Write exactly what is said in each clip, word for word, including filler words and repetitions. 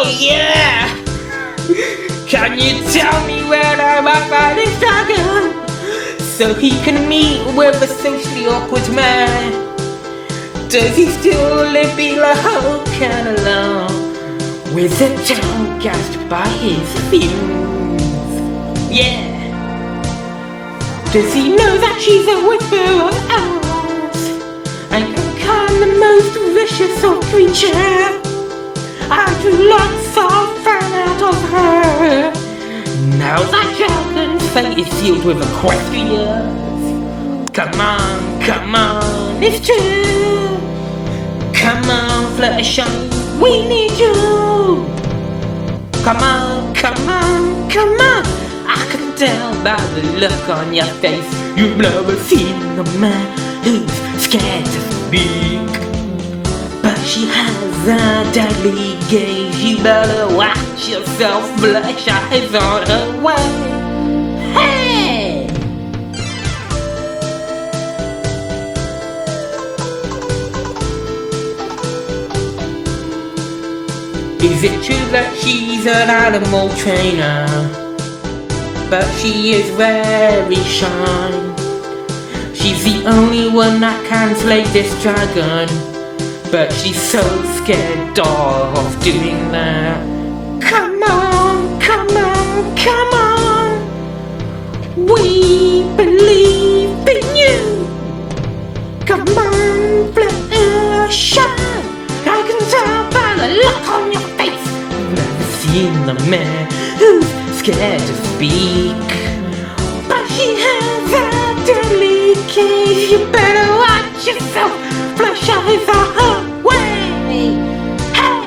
yeah! Can you tell me where I might find this dragon? So he can meet with a socially awkward man. Does he still live below can alone? With a town gassed by his fumes? Yeah! Does he know that she's a whisper of owls and can calm the most vicious of creatures? I do lots of fun out of her. Now that dragon's fate is sealed with equestrians. Come on, come on, it's true. Come on, Fluttershy, we need you. Come on, come on, come on. I can tell by the look on your face you've never seen a man who's scared to speak. But she has a deadly gaze. You better watch yourself, Fluttershy's on her way. Hey! Is it true that she's an animal trainer? But she is very shy. She's the only one that can slay this dragon. But she's so scared of doing that. Come on, come on, come on. We believe in you. Come on, Fluttershy. I can tell by the look on your face you've never seen a man who's scared to speak. But she has a deadly case. You better watch yourself. Fluttershy's on her way. Hey!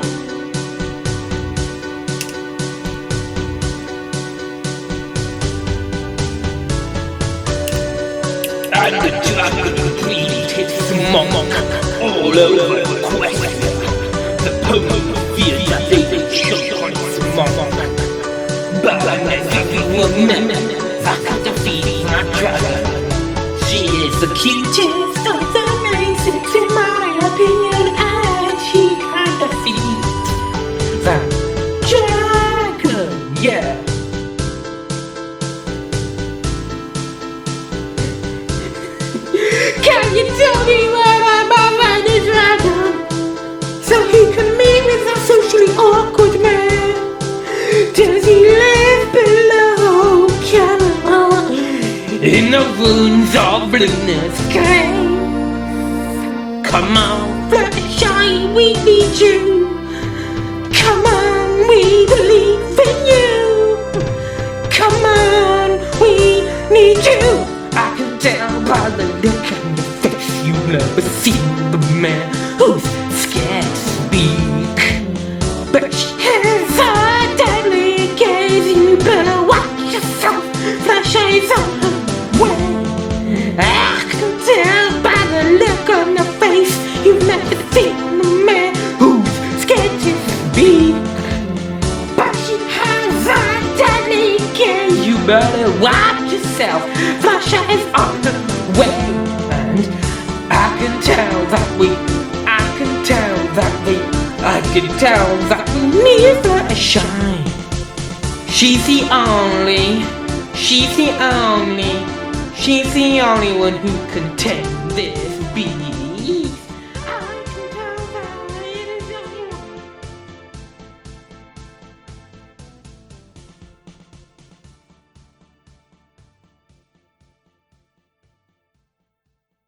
And the dragon breathed his smoke all over the quest. The Pope feared that they would choke on his smoke. But I never remember that I'm defeating my dragon. She is the cutest of the races in my opinion, and she can defeat that dragon, yeah. Can you tell me where I'm behind the dragon? So he can meet with a socially awkward man. Does he live below Camelot in the ruins of Luna's cave? Come on, Fluttershy, we need you. Come on, we believe in you. Come on, we need you. I can tell by the look on your face you've never seen the man who's scared to speak. But she has a deadly gaze. You better watch yourself. Fluttershy's on her way. I can tell by the look on your face you've never seen a man who's scared to speak. But she has a deadly gaze. You better watch yourself. Fluttershy's on her way. And I can tell that we, I can tell that we, I can tell that we need Fluttershy. She's the only, she's the only, she's the only one who can tame this beast.